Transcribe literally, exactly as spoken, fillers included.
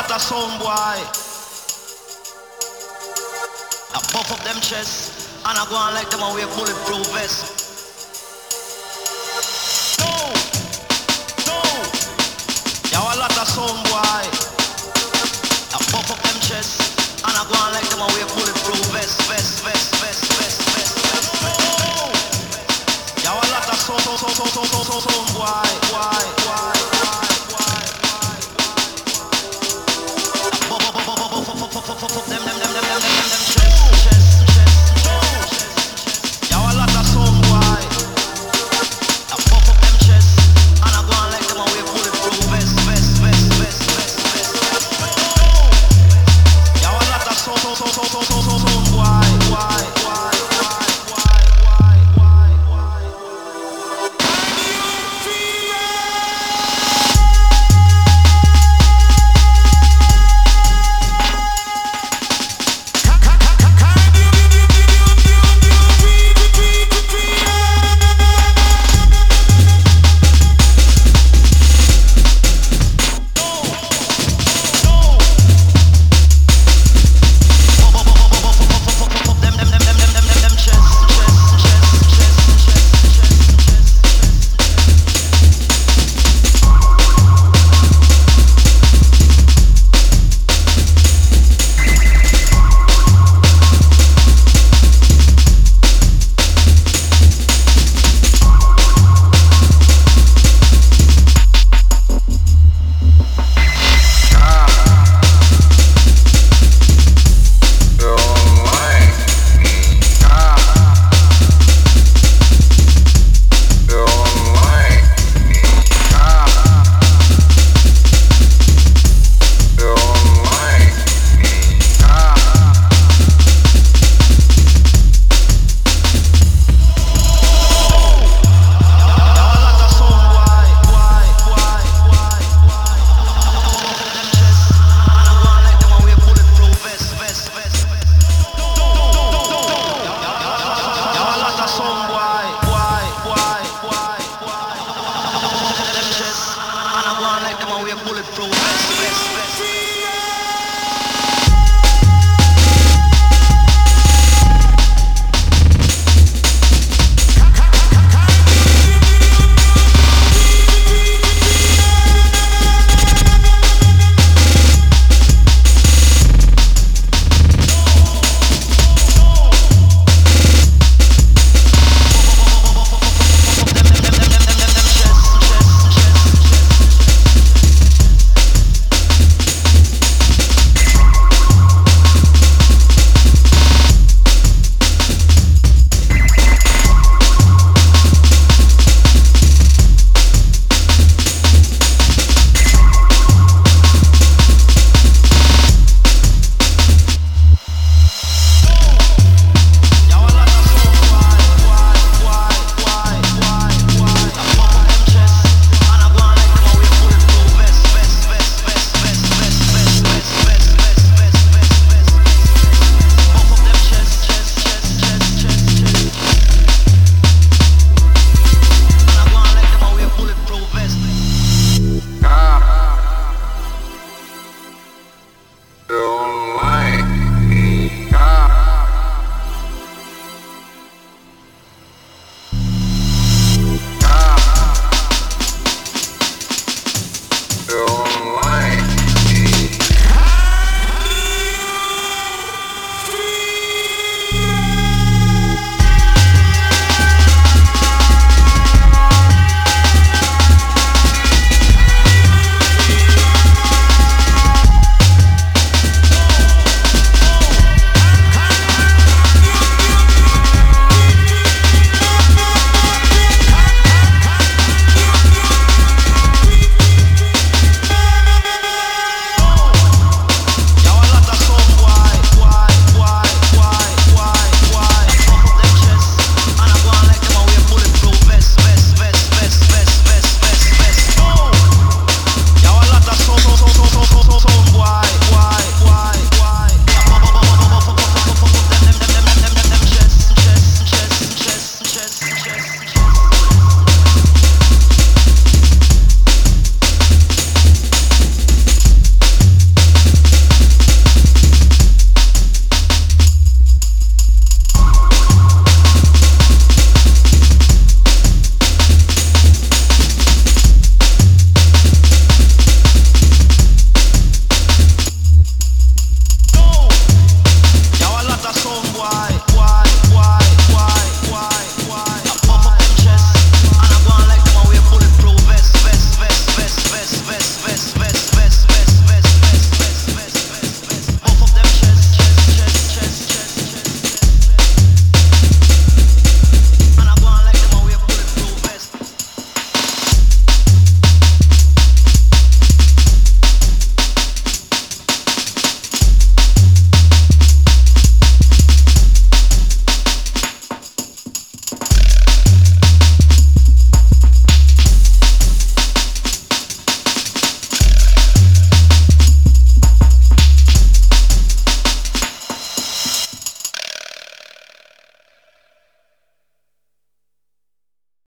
lot of sound boy. I buff up them chests and I go on like them and wear bulletproof vest. No, no, you a lot of sound boy. I buff up them chests and I go on like them and wear bulletproof vest, vest, vest, vest, vest, vest, vest. No, you a lot of sound, sound, sound, sound, sound, sound, sound boy, boy, boy, boy.